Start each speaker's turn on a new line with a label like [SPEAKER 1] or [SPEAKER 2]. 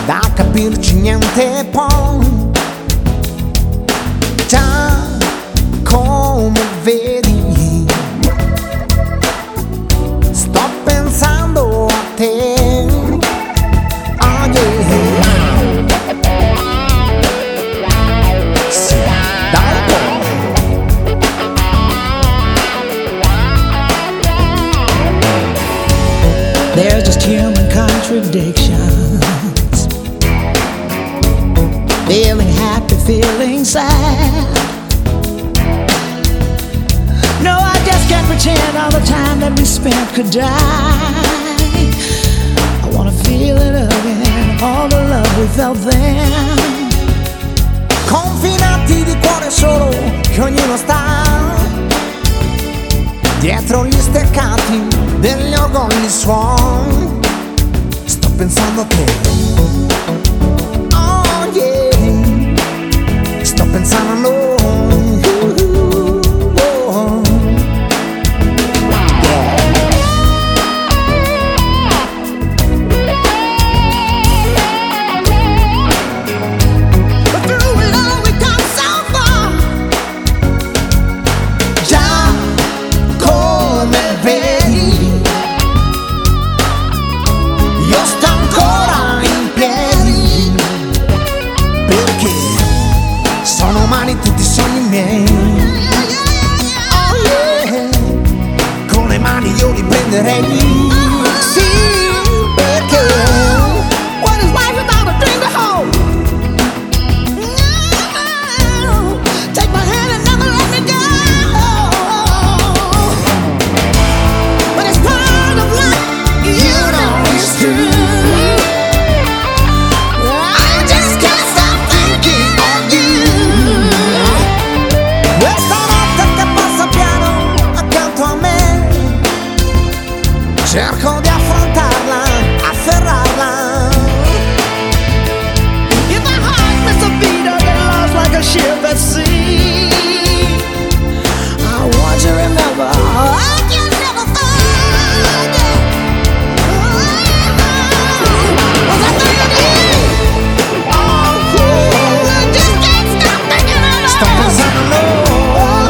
[SPEAKER 1] da capirci niente poi. Già come vedi, sto pensando a te. Oh yeah. Sì, da un po'.
[SPEAKER 2] There's just human contradictions. Feeling happy, feeling sad. No, I just can't pretend all the time that we spent could die. I wanna feel it again, all the love we felt then.
[SPEAKER 1] Confinati di cuore solo, che ognuno sta dietro gli steccati degli orgogli suon. Sto pensando a te. Oh yeah. Sto pensando a noi.